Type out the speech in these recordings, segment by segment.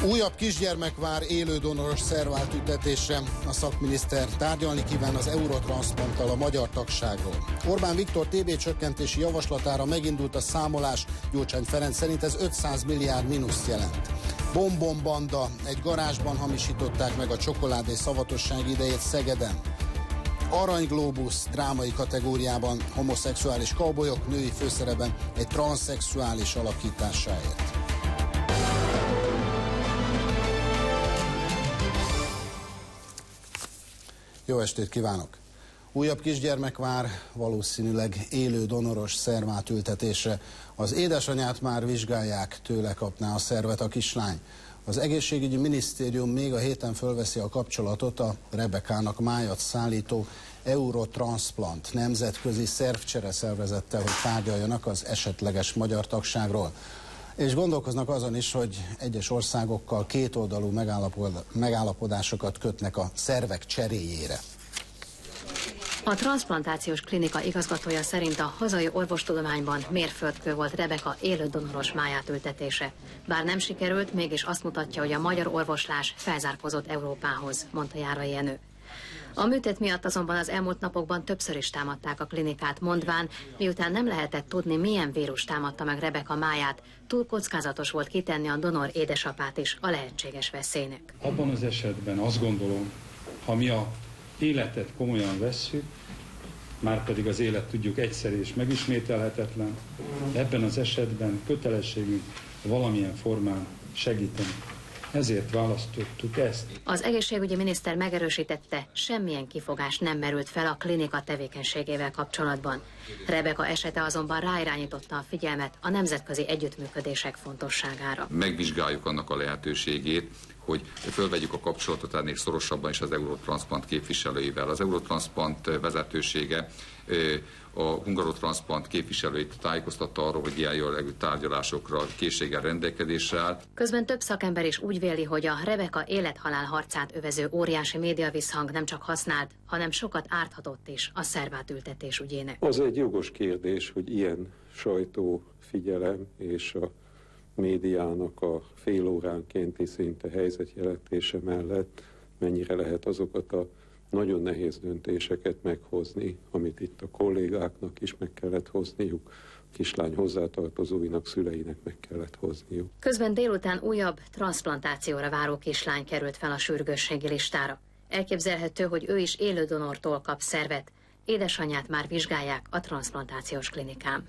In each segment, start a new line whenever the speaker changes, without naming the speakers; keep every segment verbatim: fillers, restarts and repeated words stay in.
Újabb kisgyermek vár élő donoros szerváltültetésre. A szakminiszter tárgyalni kíván az Eurotranszplanttal a magyar tagságról. Orbán Viktor té bé csökkentési javaslatára megindult a számolás. Gyurcsány Ferenc szerint ez ötszáz milliárd mínuszt jelent. Bonbonbanda, egy garázsban hamisították meg a csokoládé szavatosság idejét Szegeden. Aranyglóbusz drámai kategóriában homoszexuális cowboyok női főszerepben egy transzexuális alakításáért. Jó estét kívánok! Újabb kisgyermek vár, valószínűleg élő donoros szervátültetésre. Az édesanyát már vizsgálják, tőle kapná a szervet a kislány. Az egészségügyi minisztérium még a héten fölveszi a kapcsolatot a Rebekának májat szállító Eurotransplant nemzetközi szervcsere szervezettel, hogy tárgyaljanak az esetleges magyar tagságról. És gondolkoznak azon is, hogy egyes országokkal kétoldalú megállapodásokat kötnek a szervek cseréjére.
A transzplantációs klinika igazgatója szerint a hazai orvostudományban mérföldkő volt Rebeka élő donoros máját ültetése. Bár nem sikerült, mégis azt mutatja, hogy a magyar orvoslás felzárkózott Európához, mondta Járai Jenő. A műtét miatt azonban az elmúlt napokban többször is támadták a klinikát, mondván, miután nem lehetett tudni, milyen vírus támadta meg Rebeka máját, túl kockázatos volt kitenni a donor édesapát is a lehetséges veszélynek.
Abban az esetben azt gondolom, ha mi a életet komolyan vesszük, már pedig az élet tudjuk egyszerű és megismételhetetlen, ebben az esetben kötelességünk valamilyen formán segíteni. Ezért választottuk ezt.
Az egészségügyi miniszter megerősítette, semmilyen kifogás nem merült fel a klinika tevékenységével kapcsolatban. Rebeka esete azonban ráirányította a figyelmet a nemzetközi együttműködések fontosságára.
Megvizsgáljuk annak a lehetőségét, hogy fölvegyük a kapcsolatot ennél szorosabban is az Eurotransplant képviselőivel. Az Eurotransplant vezetősége a Hungarotransplant képviselőit tájékoztatta arról, hogy ilyen jellegű tárgyalásokra készséggel rendelkezésre állt.
Közben több szakember is úgy véli, hogy a Rebeka élet-halál harcát övező óriási médiavisszhang nem csak használt, hanem sokat árthatott is a szervátültetés ügyének.
Az egy jogos kérdés, hogy ilyen sajtófigyelem és a médiának a fél óránkénti szinte helyzetjelentése mellett mennyire lehet azokat a nagyon nehéz döntéseket meghozni, amit itt a kollégáknak is meg kellett hozniuk, a kislány hozzátartozóinak, szüleinek meg kellett hozniuk.
Közben délután újabb transzplantációra váró kislány került fel a sürgősségi listára. Elképzelhető, hogy ő is élő donortól kap szervet. Édesanyját már vizsgálják a transzplantációs klinikán.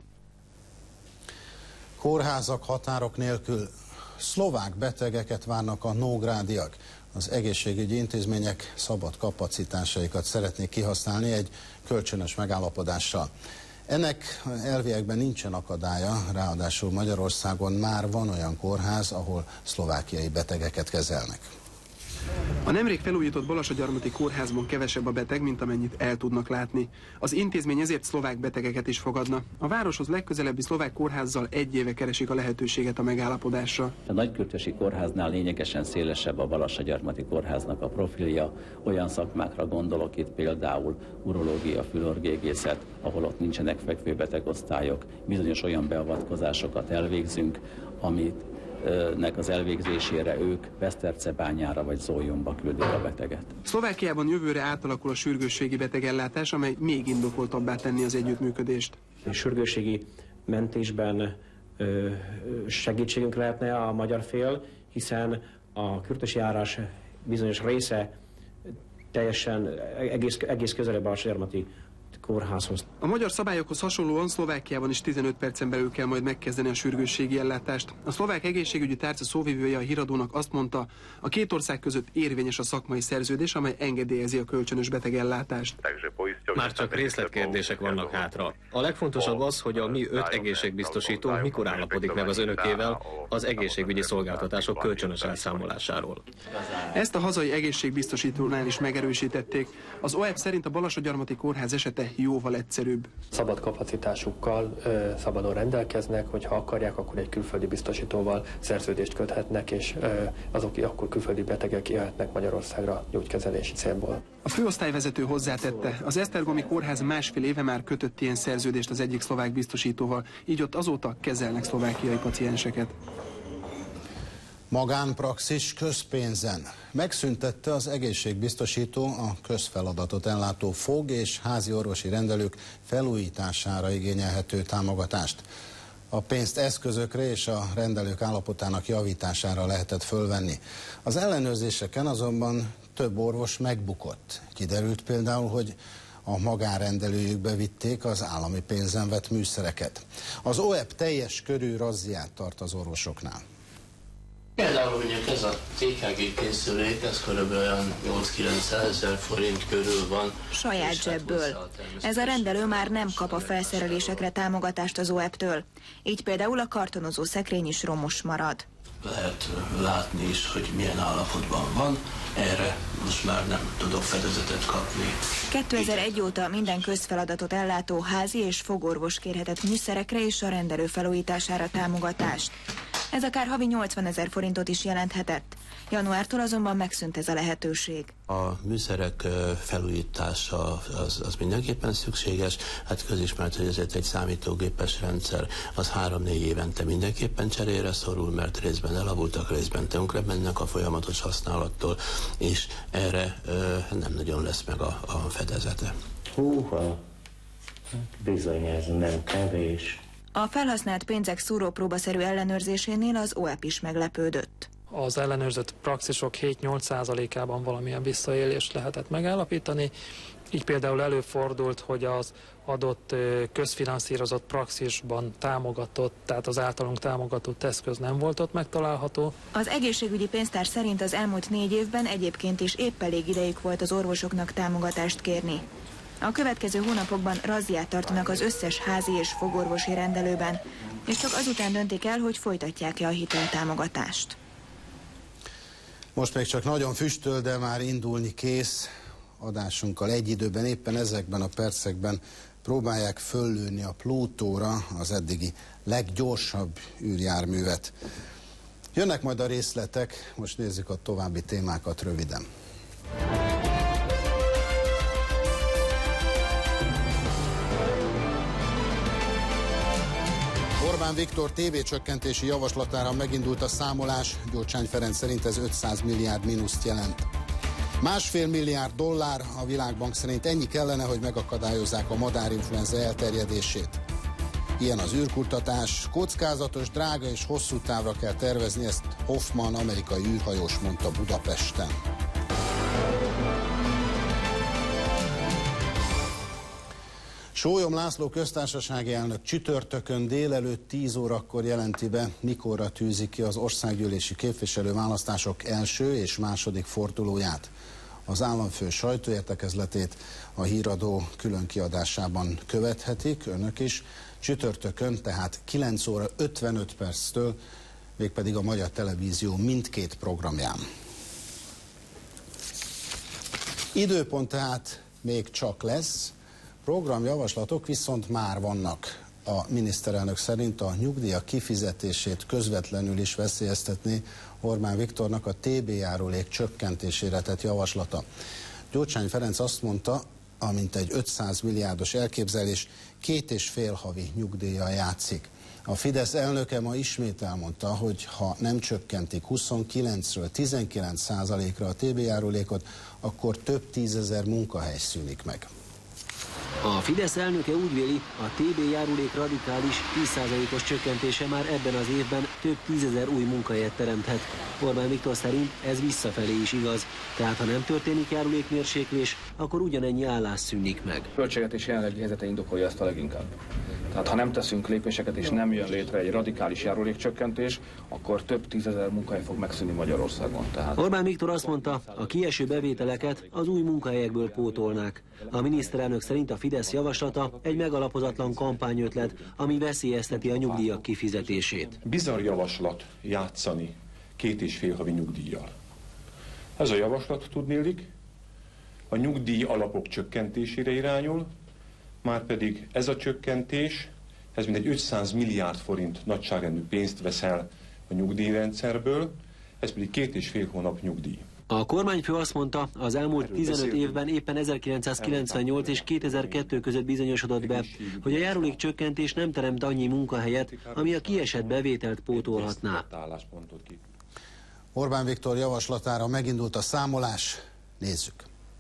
Kórházak határok nélkül. Szlovák betegeket várnak a nógrádiak. Az egészségügyi intézmények szabad kapacitásaikat szeretnék kihasználni egy kölcsönös megállapodással. Ennek elviekben nincsen akadálya, ráadásul Magyarországon már van olyan kórház, ahol szlovákiai betegeket kezelnek.
A nemrég felújított Balassagyarmati kórházban kevesebb a beteg, mint amennyit el tudnak látni. Az intézmény ezért szlovák betegeket is fogadna. A városhoz legközelebbi szlovák kórházzal egy éve keresik a lehetőséget a megállapodásra.
A Nagykürtösi kórháznál lényegesen szélesebb a Balassagyarmati kórháznak a profilja. Olyan szakmákra gondolok itt például urológia, fülorgégészet, ahol ott nincsenek fekvőbetegosztályok. Bizonyos olyan beavatkozásokat elvégzünk, amit nek az elvégzésére ők Besztercebányára vagy Zólyomba küldik a beteget.
Szlovákiában jövőre átalakul a sürgősségi betegellátás, amely még indokoltabbá tenni az együttműködést.
A sürgősségi mentésben ö, segítségünk lehetne a magyar fél, hiszen a kürtösi járás bizonyos része teljesen egész, egész közel a Balassagyarmati kórházhoz.
A magyar szabályokhoz hasonlóan Szlovákiában is tizenöt percen belül kell majd megkezdeni a sürgősségi ellátást. A szlovák egészségügyi tárca szóvivője a híradónak azt mondta, a két ország között érvényes a szakmai szerződés, amely engedélyezi a kölcsönös betegellátást.
Már csak részletkérdések vannak hátra. A legfontosabb az, hogy a mi öt egészségbiztosítónk mikor állapodik meg az önökével az egészségügyi szolgáltatások kölcsönös elszámolásáról.
Ezt a hazai egészségbiztosítónál is megerősítették. Az o e pé szerint a Balassagyarmati kórház esete jóval egyszerűbb.
Szabad kapacitásukkal ö, szabadon rendelkeznek, hogyha akarják, akkor egy külföldi biztosítóval szerződést köthetnek, és ö, azok akkor külföldi betegek jöhetnek Magyarországra gyógykezelési célból.
A főosztályvezető hozzátette, az esztergomi kórház másfél éve már kötött ilyen szerződést az egyik szlovák biztosítóval, így ott azóta kezelnek szlovákiai pacienseket.
Magánpraxis közpénzen. Megszüntette az egészségbiztosító a közfeladatot ellátó fog- és házi orvosi rendelők felújítására igényelhető támogatást. A pénzt eszközökre és a rendelők állapotának javítására lehetett fölvenni. Az ellenőrzéseken azonban több orvos megbukott. Kiderült például, hogy a magánrendelőjükbe vitték az állami pénzen vett műszereket. Az o e pé teljes körű razziát tart az orvosoknál.
Például mondjuk ez a té ká gé készülék, ez körülbelül olyan nyolc-kilencezer forint körül van.
Saját zsebből. Ez a rendelő már nem kap a felszerelésekre támogatást az o e pé-től. Így például a kartonozó szekrény is romos marad.
Lehet látni is, hogy milyen állapotban van. Erre most már nem tudok fedezetet kapni.
kétezer-egy óta minden közfeladatot ellátó házi és fogorvos kérhetett műszerekre és a rendelő felújítására támogatást. Ez akár havi nyolcvanezer forintot is jelenthetett. Januártól azonban megszűnt ez a lehetőség.
A műszerek felújítása az, az mindenképpen szükséges. Hát közismert, hogy ezért egy számítógépes rendszer az három-négy évente mindenképpen cserére szorul, mert részben elavultak, részben tönkre mennek a folyamatos használattól, és erre ö, nem nagyon lesz meg a, a fedezete.
Húha, bizony ez nem kevés.
A felhasznált pénzek szúrópróbaszerű ellenőrzésénél az o e pé is meglepődött.
Az ellenőrzött praxisok hét-nyolc százalékában valamilyen visszaélést lehetett megállapítani. Így például előfordult, hogy az adott közfinanszírozott praxisban támogatott, tehát az általunk támogatott eszköz nem volt ott megtalálható.
Az egészségügyi pénztár szerint az elmúlt négy évben egyébként is épp elég idejük volt az orvosoknak támogatást kérni. A következő hónapokban razziát tartanak az összes házi és fogorvosi rendelőben, és csak azután döntik el, hogy folytatják-e a hiteltámogatást.
Most még csak nagyon füstöl, de már indulni kész. Adásunkkal egy időben, éppen ezekben a percekben próbálják föllőni a Plutóra az eddigi leggyorsabb űrjárművet. Jönnek majd a részletek, most nézzük a további témákat röviden. Orbán Viktor tévécsökkentési javaslatára megindult a számolás, Gyurcsány Ferenc szerint ez ötszáz milliárd mínuszt jelent. Másfél milliárd dollár, a Világbank szerint ennyi kellene, hogy megakadályozzák a madárinfluenza elterjedését. Ilyen az űrkutatás, kockázatos, drága és hosszú távra kell tervezni, ezt Hoffman, amerikai űrhajós mondta Budapesten. Sólyom László köztársasági elnök csütörtökön délelőtt tíz órakor jelenti be, mikorra tűzik ki az országgyűlési képviselőválasztások első és második fordulóját. Az államfő sajtóértekezletét a Híradó külön kiadásában követhetik, önök is. Csütörtökön, tehát kilenc óra ötvenöt perctől, végpedig a Magyar Televízió mindkét programján. Időpont tehát még csak lesz. Programjavaslatok viszont már vannak. A miniszterelnök szerint a nyugdíjak kifizetését közvetlenül is veszélyeztetné Orbán Viktornak a té bé járulék csökkentésére tett javaslata. Gyurcsány Ferenc azt mondta, amint egy ötszáz milliárdos elképzelés két és fél havi nyugdíjjal játszik. A Fidesz elnöke ma ismét elmondta, hogy ha nem csökkentik huszonkilencről tizenkilenc százalékra a té bé járulékot, akkor több tízezer munkahely szűnik meg.
A Fidesz elnöke úgy véli, a té bé járulék radikális tíz százalékos csökkentése már ebben az évben több tízezer új munkahelyet teremthet. Orbán Viktor szerint ez visszafelé is igaz, tehát ha nem történik járulékmérséklés, akkor ugyanennyi állás szűnik meg.
A költségvetés jelenlegi helyzete indokolja ezt a leginkább. Tehát ha nem teszünk lépéseket és nem jön létre egy radikális járulékcsökkentés, akkor több tízezer munkahely fog megszűnni Magyarországon. Tehát...
Orbán Viktor azt mondta, a kieső bevételeket az új munkahelyekből pótolnák. A miniszterelnök szerint a Fidesz javaslata egy megalapozatlan kampányötlet, ami veszélyezteti a nyugdíjak kifizetését.
Bizarr javaslat játszani két és fél havi nyugdíjjal. Ez a javaslat, tudnélik, a nyugdíj alapok csökkentésére irányul, márpedig ez a csökkentés, ez mindegy ötszáz milliárd forint nagyságrendű pénzt vesz el a nyugdíjrendszerből, ez pedig két és fél hónap nyugdíj.
A kormányfő azt mondta, az elmúlt tizenöt évben éppen ezerkilencszázkilencvennyolc és kétezer-kettő között bizonyosodott be, hogy a járulék csökkentés nem teremt annyi munkahelyet, ami a kiesett bevételt pótolhatná.
Orbán Viktor javaslatára megindult a számolás. Nézzük.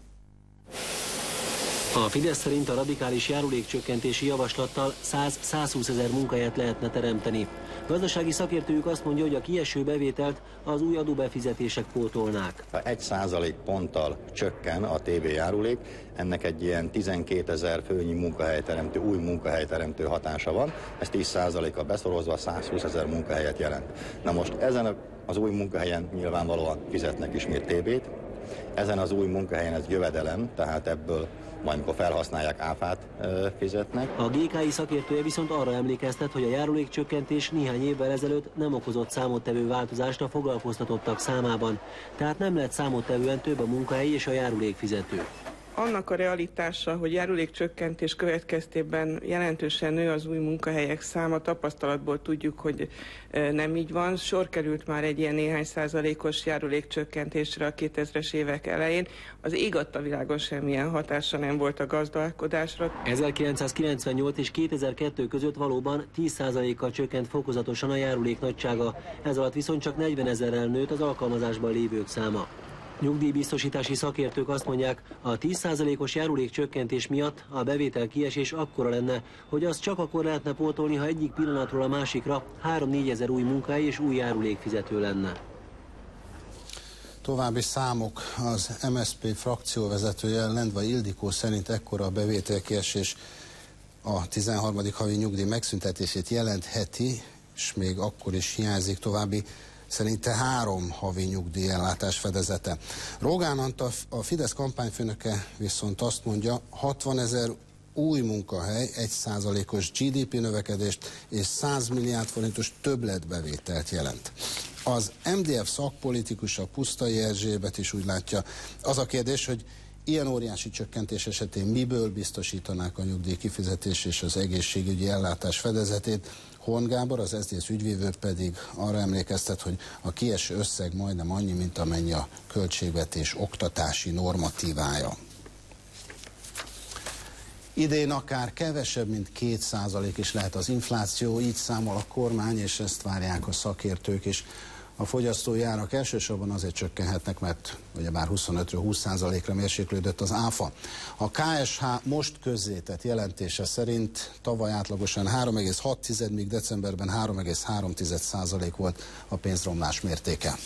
A Fidesz szerint a radikális járulékcsökkentési javaslattal száz-százhúsz ezer munkahelyet lehetne teremteni. Gazdasági szakértőjük azt mondja, hogy a kieső bevételt az új adóbefizetések pótolnák.
Ha egy százalék ponttal csökken a té bé járulék, ennek egy ilyen tizenkétezer főnyi munkahelyteremtő, új munkahelyteremtő hatása van. Ez tíz százalékkal beszorozva százhúsz ezer munkahelyet jelent. Na most ezen az új munkahelyen nyilvánvalóan fizetnek ismét té bét. Ezen az új munkahelyen ez jövedelem, tehát ebből majd amikor felhasználják áfát fizetnek.
A gé ká i szakértője viszont arra emlékeztet, hogy a járulékcsökkentés néhány évvel ezelőtt nem okozott számottevő változást a foglalkoztatottak számában, tehát nem lett számottevően több a munkahely és a járulékfizető.
Annak a realitása, hogy járulékcsökkentés következtében jelentősen nő az új munkahelyek száma, tapasztalatból tudjuk, hogy nem így van. Sor került már egy ilyen néhány százalékos járulékcsökkentésre a kétezres évek elején. Az ég adta világon semmilyen hatása nem volt a gazdálkodásra.
ezerkilencszázkilencvennyolc és kétezer-kettő között valóban tíz százalékkal csökkent fokozatosan a járulék nagysága, ez alatt viszont csak negyvenezerrel nőtt az alkalmazásban lévők száma. Nyugdíjbiztosítási szakértők azt mondják, a tíz százalékos járulékcsökkentés miatt a bevétel kiesés akkora lenne, hogy azt csak akkor lehetne pótolni, ha egyik pillanatról a másikra három-négyezer új munkahely és új járulékfizető lenne.
További számok. Az em es zé pé frakcióvezetője Lendvai Ildikó szerint ekkora a bevételkiesés a tizenharmadik havi nyugdíj megszüntetését jelentheti, és még akkor is hiányzik további szerinte három havi nyugdíjellátás fedezete. Rogán Antal, a Fidesz kampányfőnöke viszont azt mondja, hatvanezer új munkahely, egy százalékos gé dé pé növekedést és száz milliárd forintos többletbevételt jelent. Az em dé ef szakpolitikusa Pusztai Erzsébet is úgy látja. Az a kérdés, hogy ilyen óriási csökkentés esetén miből biztosítanák a nyugdíj kifizetés és az egészségügyi ellátás fedezetét. Horn Gábor, az es zé dé es ügyvívő pedig arra emlékeztet, hogy a kieső összeg majdnem annyi, mint amennyi a költségvetés oktatási normatívája. Idén akár kevesebb, mint két százalék is lehet az infláció, így számol a kormány, és ezt várják a szakértők is. A fogyasztói árak elsősorban azért csökkenhetnek, mert ugyebár huszonötről húsz százalékra mérséklődött az áfa. A ká es há most közzétett jelentése szerint tavaly átlagosan három egész hat, míg decemberben három egész három százalék volt a pénzromlás mértéke.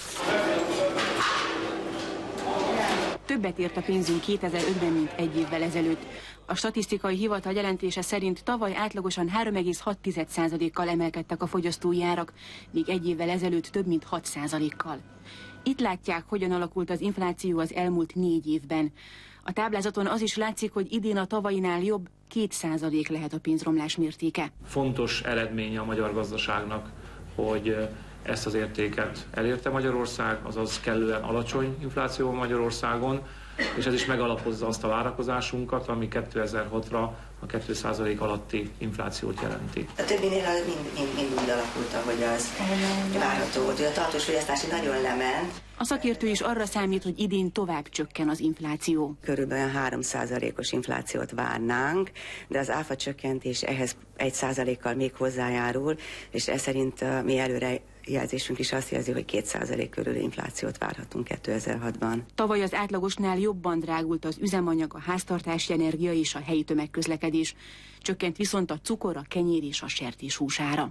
Többet ért a pénzünk kétezer-ötben, mint egy évvel ezelőtt. A statisztikai hivatal jelentése szerint tavaly átlagosan három egész hat százalékkal emelkedtek a fogyasztói árak, míg egy évvel ezelőtt több mint hat százalékkal. Itt látják, hogyan alakult az infláció az elmúlt négy évben. A táblázaton az is látszik, hogy idén a tavainál jobb, két százalék lehet a pénzromlás mértéke.
Fontos eredménye a magyar gazdaságnak, hogy ezt az értéket elérte Magyarország, azaz kellően alacsony infláció Magyarországon, és ez is megalapozza azt a várakozásunkat, ami kétezer-hatra a két százalék alatti inflációt jelenti.
A többinél mind, mind, mind úgy alakult, ahogy az várható volt. A tartós fogyasztás nagyon lement.
A szakértő is arra számít, hogy idén tovább csökken az infláció.
Körülbelül három százalékos inflációt várnánk, de az áfa csökkentés ehhez egy százalékkal még hozzájárul, és ez szerint a mi előre jelzésünk is azt jelzi, hogy két százalék körül inflációt várhatunk kétezer-hatban.
Tavaly az átlagosnál jobban drágult az üzemanyag, a háztartási energia és a helyi tömegközlekedés. Csökkent viszont a cukor, a kenyér és a sertéshús ára.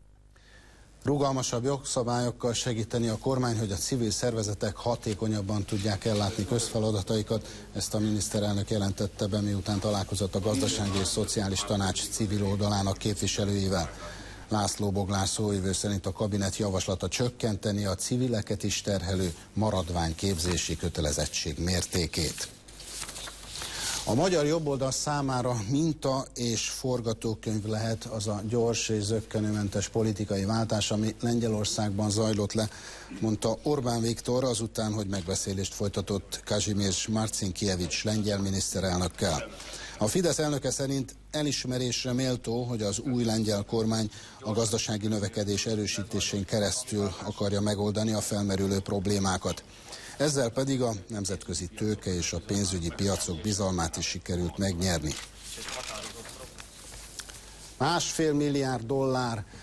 Rugalmasabb jogszabályokkal segíteni a kormány, hogy a civil szervezetek hatékonyabban tudják ellátni közfeladataikat. Ezt a miniszterelnök jelentette be, miután találkozott a Gazdasági és Szociális Tanács civil oldalának képviselőivel. László Boglár szóvivő szerint a kabinet javaslata csökkenteni a civileket is terhelő maradványképzési kötelezettség mértékét. A magyar jobboldal számára minta és forgatókönyv lehet az a gyors és zökkenőmentes politikai váltás, ami Lengyelországban zajlott le, mondta Orbán Viktor azután, hogy megbeszélést folytatott Kazimierz Marcinkiewicz lengyel miniszterelnökkel. A Fidesz elnöke szerint elismerésre méltó, hogy az új lengyel kormány a gazdasági növekedés erősítésén keresztül akarja megoldani a felmerülő problémákat. Ezzel pedig a nemzetközi tőke és a pénzügyi piacok bizalmát is sikerült megnyerni. Másfél milliárd dollár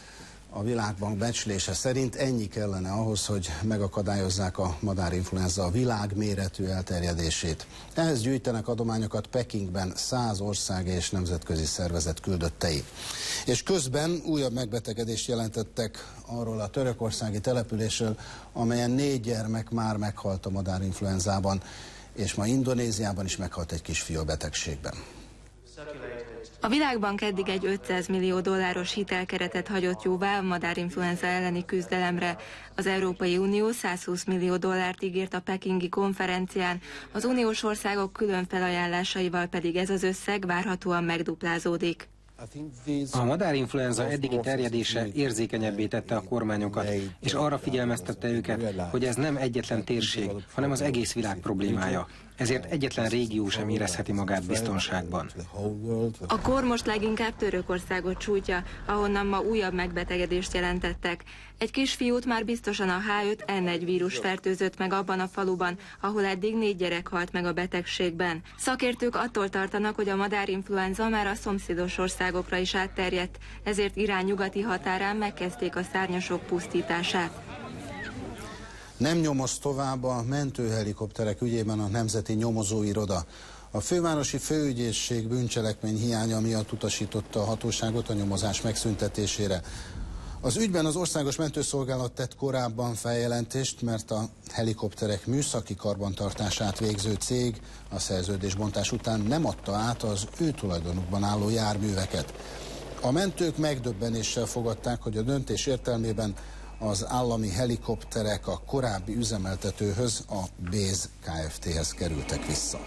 A Világbank becslése szerint ennyi kellene ahhoz, hogy megakadályozzák a madárinfluenza a világméretű elterjedését. Ehhez gyűjtenek adományokat Pekingben száz ország és nemzetközi szervezet küldöttei. És közben újabb megbetegedést jelentettek arról a törökországi településről, amelyen négy gyermek már meghalt a madárinfluenzában, és ma Indonéziában is meghalt egy kisfiú a betegségben.
A Világbank eddig egy ötszáz millió dolláros hitelkeretet hagyott jóvá a madárinfluenza elleni küzdelemre. Az Európai Unió százhúsz millió dollárt ígért a pekingi konferencián, az uniós országok külön felajánlásaival pedig ez az összeg várhatóan megduplázódik.
A madárinfluenza eddigi terjedése érzékenyebbé tette a kormányokat, és arra figyelmeztette őket, hogy ez nem egyetlen térség, hanem az egész világ problémája. Ezért egyetlen régió sem érezheti magát biztonságban.
A kor most leginkább Törökországot sújtja, ahonnan ma újabb megbetegedést jelentettek. Egy kisfiút már biztosan a há öt en egy vírus fertőzött meg abban a faluban, ahol eddig négy gyerek halt meg a betegségben. Szakértők attól tartanak, hogy a madárinfluenza már a szomszédos országokra is átterjedt, ezért Irán nyugati határán megkezdték a szárnyasok pusztítását.
Nem nyomoz tovább a mentőhelikopterek ügyében a Nemzeti Nyomozóiroda. A fővárosi főügyészség bűncselekmény hiánya miatt utasította a hatóságot a nyomozás megszüntetésére. Az ügyben az Országos Mentőszolgálat tett korábban feljelentést, mert a helikopterek műszaki karbantartását végző cég a szerződésbontás után nem adta át az ő tulajdonukban álló járműveket. A mentők megdöbbenéssel fogadták, hogy a döntés értelmében az állami helikopterek a korábbi üzemeltetőhöz, a Béz Kft-hez kerültek vissza.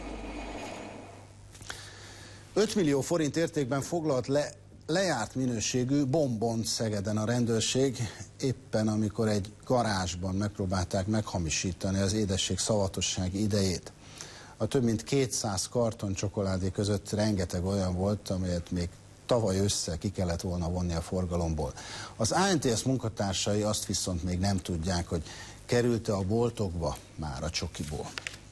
öt millió forint értékben foglalt le lejárt minőségű bombont Szegeden a rendőrség, éppen amikor egy garázsban megpróbálták meghamisítani az édesség szavatossági idejét. A több mint kétszáz karton csokoládé között rengeteg olyan volt, amelyet még tavaly össze ki kellett volna vonni a forgalomból. Az á en té es munkatársai azt viszont még nem tudják, hogy került-e a boltokba már a csokiból.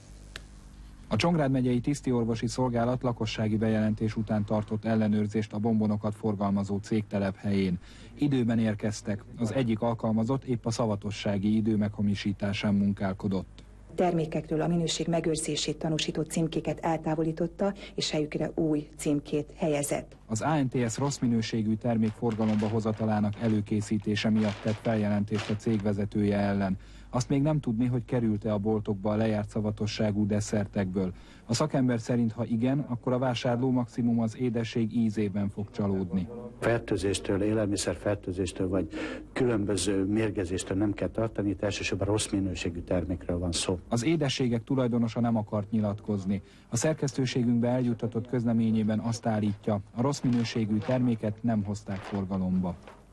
A Csongrád megyei tisztiorvosi szolgálat lakossági bejelentés után tartott ellenőrzést a bombonokat forgalmazó cég telephelyén. Időben érkeztek, az egyik alkalmazott épp a szavatossági idő meghamisításán munkálkodott.
Termékekről a minőség megőrzését tanúsító címkéket eltávolította, és helyükre új címkét helyezett.
Az á en té es rossz minőségű termék forgalomba hozatalának előkészítése miatt tett feljelentést a cég vezetője ellen. Azt még nem tudni, hogy került-e a boltokba a lejárt szavatosságú desszertekből. A szakember szerint, ha igen, akkor a vásárló maximum az édesség ízében fog csalódni.
Fertőzéstől, élelmiszerfertőzéstől vagy különböző mérgezéstől nem kell tartani, itt elsősorban rossz minőségű termékről van szó.
Az édességek tulajdonosa nem akart nyilatkozni. A szerkesztőségünkbe eljuttatott közleményében azt állítja, a rossz minőségű terméket nem hozták forgalomba.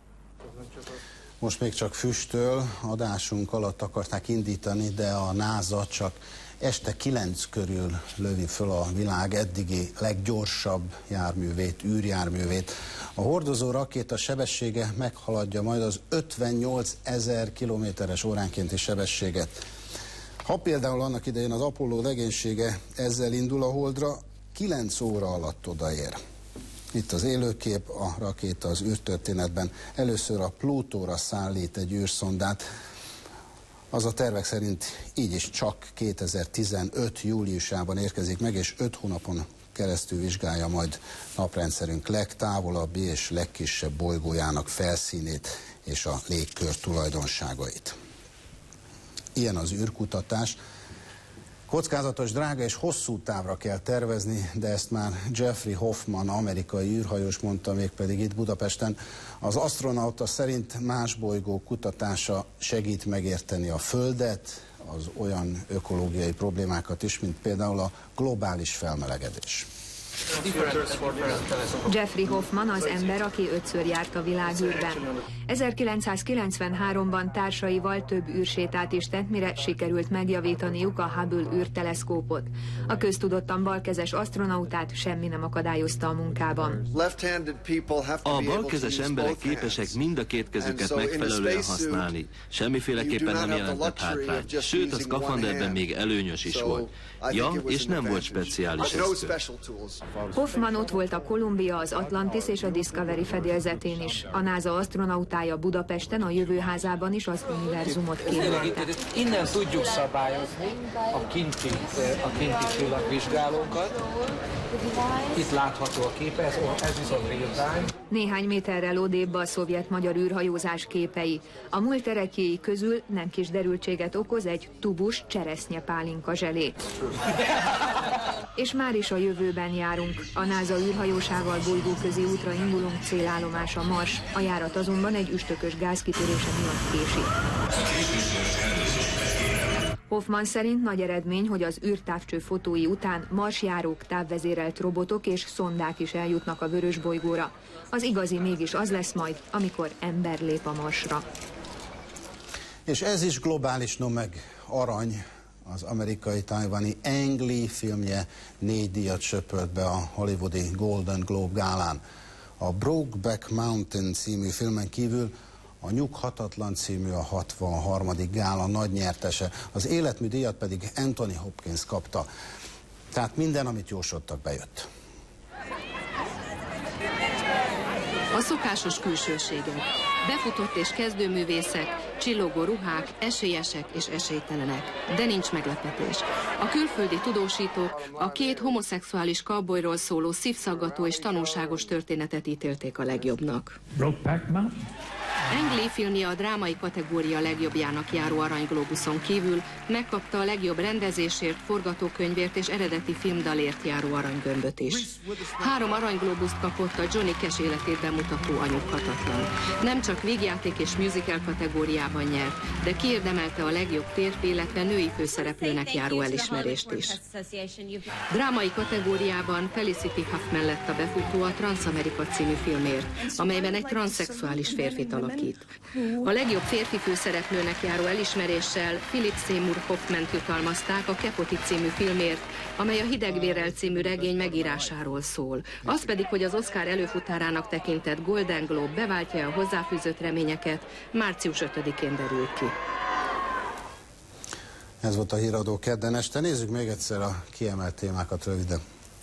Most még csak füstöl, adásunk alatt akarták indítani, de a NASA csak este kilenc körül lövi föl a világ eddigi leggyorsabb járművét, űrjárművét. A hordozó rakéta sebessége meghaladja majd az ötvennyolc ezer kilométeres óránkénti sebességet. Ha például annak idején az Apollo legénysége ezzel indul a Holdra, kilenc óra alatt odaér. Itt az élőkép, a rakéta az űrtörténetben először a Plutóra szállít egy űrszondát. Az a tervek szerint így is csak kétezer-tizenöt júliusában érkezik meg, és öt hónapon keresztül vizsgálja majd naprendszerünk legtávolabbi és legkisebb bolygójának felszínét és a légkör tulajdonságait. Ilyen az űrkutatás. Kockázatos, drága és hosszú távra kell tervezni, de ezt már Jeffrey Hoffman, amerikai űrhajós mondta, mégpedig itt Budapesten. Az asztronauta szerint más bolygó kutatása segít megérteni a Földet, az olyan ökológiai problémákat is, mint például a globális felmelegedés.
Jeffrey Hoffman az ember, aki ötször járt a világűrben. ezerkilencszázkilencvenháromban társaival több űrsétát is tett, mire sikerült megjavítaniuk a Hubble űrteleszkópot. A köztudottan balkezes asztronautát semmi nem akadályozta a munkában.
A balkezes emberek képesek mind a két kezüket megfelelően használni. Semmiféleképpen nem jelentett hátrány, sőt a szkafanderben még előnyös is volt. Ja, és nem volt speciális eszköz.
Hoffman ott volt a Columbia, az Atlantis és a Discovery fedélzetén is. A NASA asztronautája Budapesten, a jövőházában is az univerzumot képzelte.
Innen tudjuk szabályozni a kinti, a kinti csillagvizsgálókat. Itt látható a képe, ez, ez viszont real time.
Néhány méterrel odébb a szovjet-magyar űrhajózás képei. A múlt ereklyéi közül nem kis derültséget okoz egy tubus cseresznyepálinka zselé. És már is a jövőben járunk. A NASA űrhajósával bolygóközi útra indulunk, célállomás a Mars. A járat azonban egy üstökös gázkitörése miatt késik. Hoffman szerint nagy eredmény, hogy az űrtávcső fotói után marsjárók, távvezérelt robotok és szondák is eljutnak a vörösbolygóra. Az igazi mégis az lesz majd, amikor ember lép a Marsra.
És ez is globális, no meg arany. Az amerikai-tajvani Ang Lee filmje négy díjat söpört be a hollywoodi Golden Globe gálán. A Brokeback Mountain című filmen kívül a Nyughatatlan című a hatvanharmadik gála nagy nyertese, az életmű díjat pedig Anthony Hopkins kapta. Tehát minden, amit jósoltak, bejött.
A szokásos külsőségek, befutott és kezdőművészek, csillogó ruhák, esélyesek és esélytelenek. De nincs meglepetés. A külföldi tudósítók a két homoszexuális cowboyról szóló szívszaggató és tanulságos történetet ítélték a legjobbnak. Ang Lee filmje a drámai kategória legjobbjának járó Arany Globuson kívül megkapta a legjobb rendezésért, forgatókönyvért és eredeti filmdalért járó aranygömböt is. Három Arany Globust kapott a Johnny Cash életét bemutató A Nyughatatlan. Nem csak vígjáték és musical kategóriában nyert, de kiérdemelte a legjobb férfi, illetve női főszereplőnek járó elismerést is. Drámai kategóriában Felicity Huffman lett a befutó a Transamerica című filmért, amelyben egy transzexuális férfit alakít. A legjobb férfi főszereplőnek járó elismeréssel Philip Seymour Hoffmant jutalmazták a Capote című filmért, amely a Hidegvérrel című regény megírásáról szól. Az pedig, hogy az Oscar előfutárának tekintett Golden Globe beváltja a hozzáfűzött reményeket, március ötödikén derül ki.
Ez volt a Híradó kedden este. Nézzük még egyszer a kiemelt témákat röviden.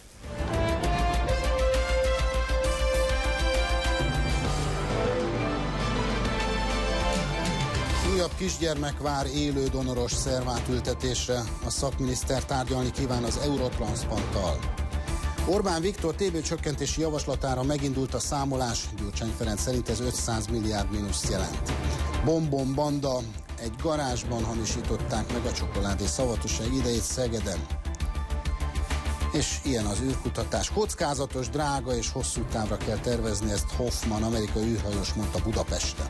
Újabb kisgyermek vár élő donoros szervátültetésre. A szakminiszter tárgyalni kíván az Eurotranszplanttal. Orbán Viktor té bé csökkentési javaslatára megindult a számolás. Gyurcsány Ferenc szerint ez ötszáz milliárd mínuszt jelent. Bombon banda, egy garázsban hamisították meg a csokoládé szavatosság idejét Szegeden. És ilyen az űrkutatás. Kockázatos, drága és hosszú távra kell tervezni, ezt Hoffman, amerikai űrhajós mondta Budapesten.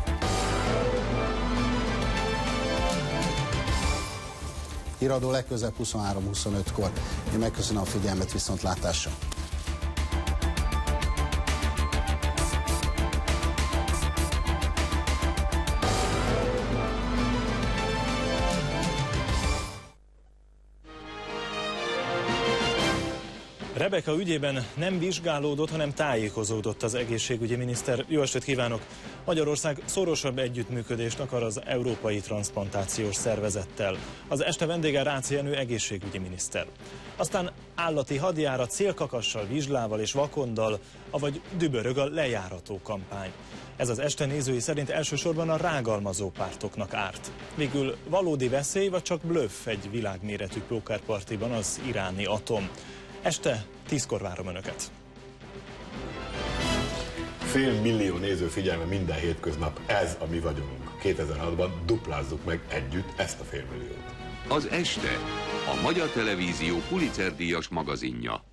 Híradó legközelebb huszonhárom huszonötkor. Én megköszönöm a figyelmet, viszontlátásra!
Rebeka ügyében nem vizsgálódott, hanem tájékozódott az egészségügyi miniszter. Jó estét kívánok! Magyarország szorosabb együttműködést akar az Európai Transzplantációs Szervezettel. Az este vendége Rácz Jenő egészségügyi miniszter. Aztán állati hadjárat célkakassal, vizslával és vakonddal, avagy dübörög a lejárató kampány. Ez az este nézői szerint elsősorban a rágalmazó pártoknak árt. Végül valódi veszély, vagy csak blöff egy világméretű pókerpartiban az iráni atom. Este tízkor várom Önöket.
Fél millió néző figyelme minden hétköznap, ez a mi vagyonunk. kétezer-hatban duplázzuk meg együtt ezt a félmilliót.
Az este, a Magyar Televízió Pulitzer-díjas magazinja.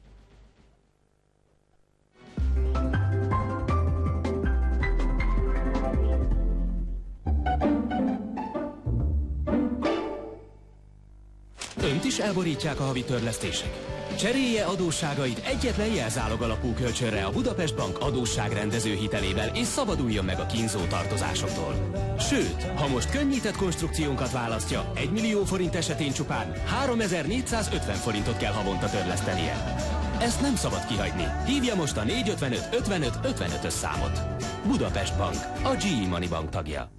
Önt is elborítják a havi törlesztések? Cserélje adósságait egyetlen jelzálog alapú kölcsönre a Budapest Bank adósságrendező hitelével, és szabaduljon meg a kínzó tartozásoktól. Sőt, ha most könnyített konstrukciónkat választja, egy millió forint esetén csupán háromezer-négyszázötven forintot kell havonta törlesztenie. Ezt nem szabad kihagyni. Hívja most a négyszázötvenöt ötvenöt ötvenötös számot. Budapest Bank, a gé é Money Bank tagja.